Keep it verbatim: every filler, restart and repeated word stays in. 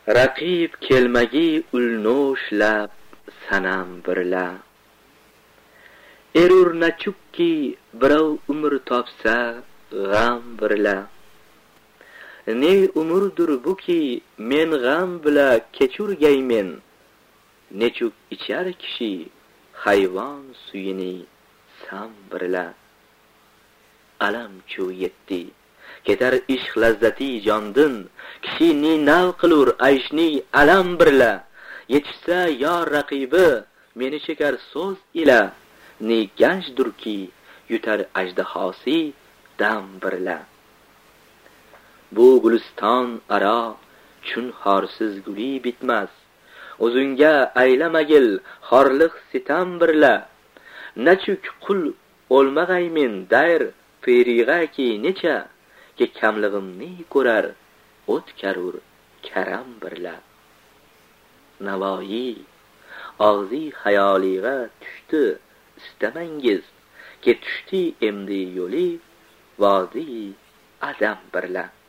raqib kelmagi ulno'sh lab sanam birla. Erur nachukki birov umr topsa g'am birla. Ne umurdur buki men g'am bila kechurgaymen. Nechuk ichar kishi hayvon suyini sam birla. Alam chu yetti ketar ishq lazzati jondin, kishi ni nav qilur ayshni alam birla. Yetishsa yor raqibi meni chekar so'z ila, ni ganjdurki yutar ajdahosi dam birla. Bu guliston aro chun horsiz guli bitmas, o'zingga aylamagil xorliq sitam birla. Nachuk qul o'lmag'aymen dayr ferig'a ki necha, ki kamlig'imni ko'rar o'tkarur karam birla. Navoiy og'zi xayoliga tushdi istamangiz, ki tushdi emdi yo'li vodi adam birla.